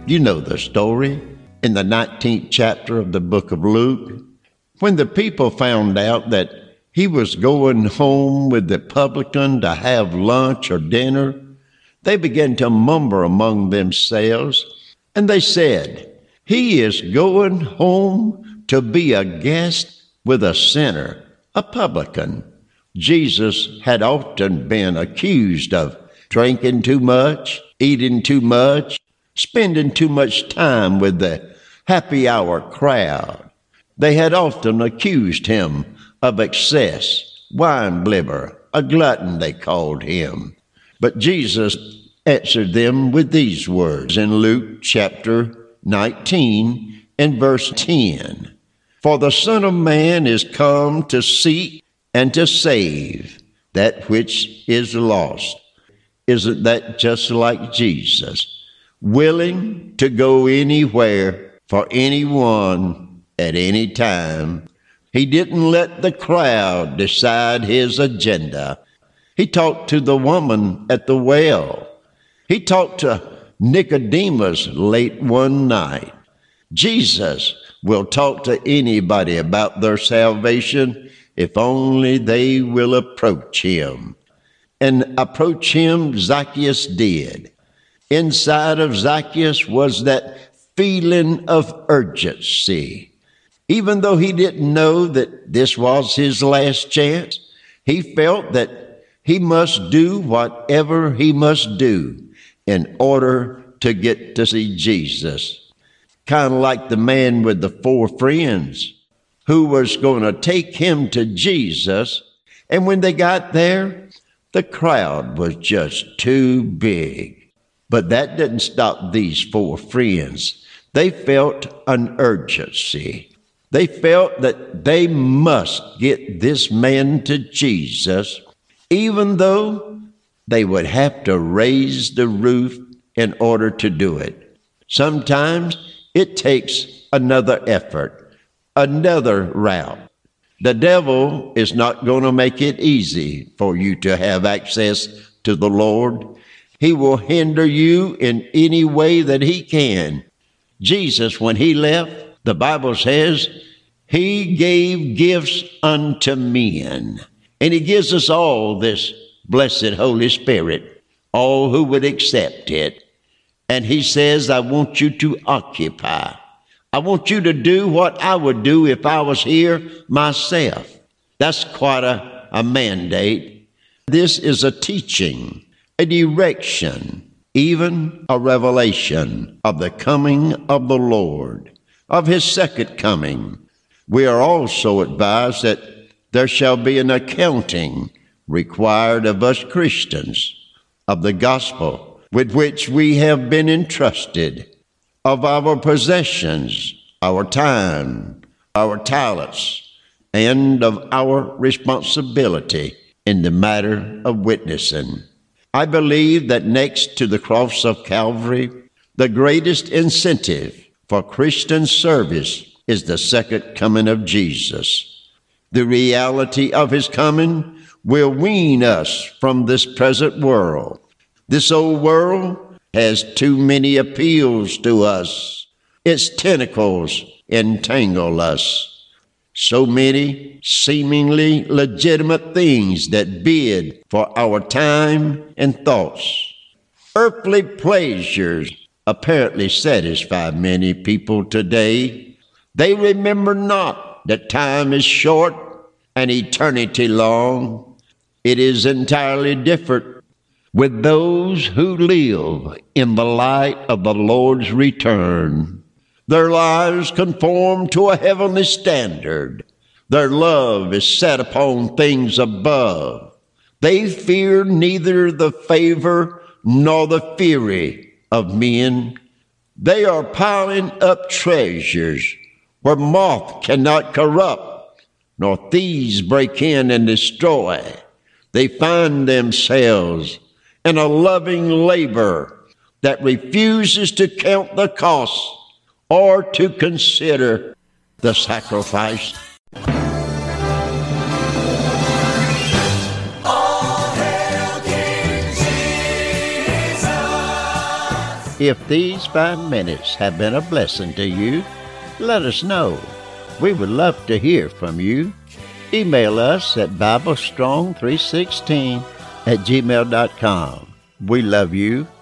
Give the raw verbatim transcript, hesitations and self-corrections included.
You know the story in the nineteenth chapter of the book of Luke. When the people found out that he was going home with the publican to have lunch or dinner, they began to murmur among themselves, and they said, "He is going home to be a guest with a sinner, a publican." Jesus had often been accused of drinking too much, eating too much, spending too much time with the happy hour crowd. They had often accused him of excess, wine bibber, a glutton they called him. But Jesus answered them with these words in Luke chapter nineteen and verse ten. "For the Son of Man is come to seek and to save that which is lost." Isn't that just like Jesus? Willing to go anywhere for anyone at any time. He didn't let the crowd decide his agenda. He talked to the woman at the well. He talked to Nicodemus late one night. Jesus will talk to anybody about their salvation if only they will approach him. And approach him Zacchaeus did. Inside of Zacchaeus was that feeling of urgency. Even though he didn't know that this was his last chance, he felt that he must do whatever he must do in order to get to see Jesus. Kind of like the man with the four friends who was going to take him to Jesus, and when they got there, the crowd was just too big. But that didn't stop these four friends. They felt an urgency. They felt that they must get this man to Jesus, even though they would have to raise the roof in order to do it. Sometimes it takes another effort, another route. The devil is not going to make it easy for you to have access to the Lord. He will hinder you in any way that he can. Jesus, when he left, the Bible says, he gave gifts unto men. And he gives us all this blessed Holy Spirit, all who would accept it. And he says, I want you to occupy. I want you to do what I would do if I was here myself. That's quite a, a mandate. This is a teaching, a direction, even a revelation of the coming of the Lord, of his second coming. We are also advised that there shall be an accounting required of us Christians of the gospel with which we have been entrusted, of our possessions, our time, our talents, and of our responsibility in the matter of witnessing. I believe that next to the cross of Calvary, the greatest incentive for Christian service is the second coming of Jesus. The reality of his coming will wean us from this present world. This old world has too many appeals to us. Its tentacles entangle us. So many seemingly legitimate things that bid for our time and thoughts. Earthly pleasures apparently satisfy many people today. They remember not that time is short and eternity long. It is entirely different with those who live in the light of the Lord's return. Their lives conform to a heavenly standard. Their love is set upon things above. They fear neither the favor nor the fury of men. They are piling up treasures where moth cannot corrupt, nor thieves break in and destroy. They find themselves in a loving labor that refuses to count the cost or to consider the sacrifice. All hail King Jesus. If these five minutes have been a blessing to you, let us know. We would love to hear from you. Email us at bible strong three sixteen at gmail dot com. We love you.